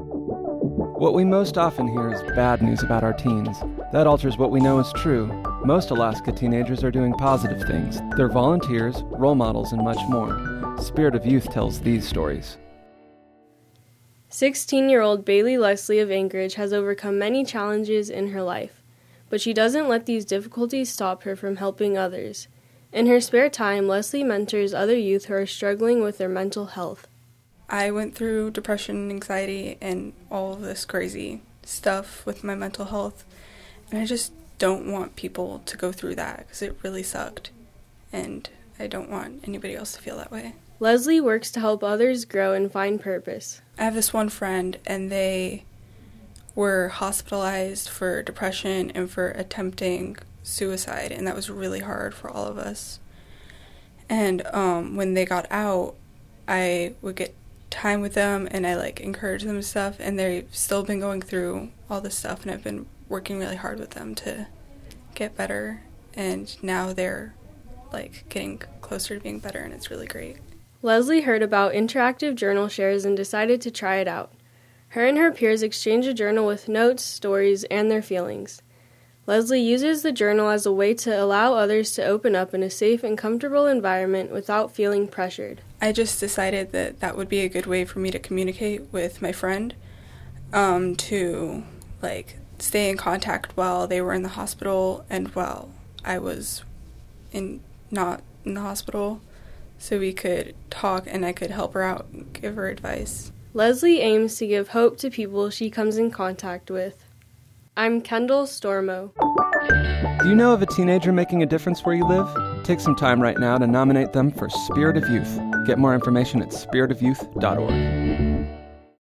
What we most often hear is bad news about our teens. That alters what we know is true. Most Alaska teenagers are doing positive things. They're volunteers, role models, and much more. Spirit of Youth tells these stories. 16-year-old Bailey Leslie of Anchorage has overcome many challenges in her life, but she doesn't let these difficulties stop her from helping others. In her spare time, Leslie mentors other youth who are struggling with their mental health. I went through depression, anxiety, and all of this crazy stuff with my mental health, and I just don't want people to go through that because it really sucked, and I don't want anybody else to feel that way. Leslie works to help others grow and find purpose. I have this one friend, and they were hospitalized for depression and for attempting suicide, and that was really hard for all of us. And when they got out, I would get time with them, and I encourage them and stuff, and they've still been going through all this stuff, and I've been working really hard with them to get better, and now they're getting closer to being better, and it's really great. Leslie heard about interactive journal shares and decided to try it out. Her and her peers exchange a journal with notes, stories, and their feelings. Leslie uses the journal as a way to allow others to open up in a safe and comfortable environment without feeling pressured. I just decided that would be a good way for me to communicate with my friend, to stay in contact while they were in the hospital and while I was not in the hospital, so we could talk and I could help her out and give her advice. Leslie aims to give hope to people she comes in contact with. I'm Kendall Stormo. Do you know of a teenager making a difference where you live? Take some time right now to nominate them for Spirit of Youth. Get more information at spiritofyouth.org.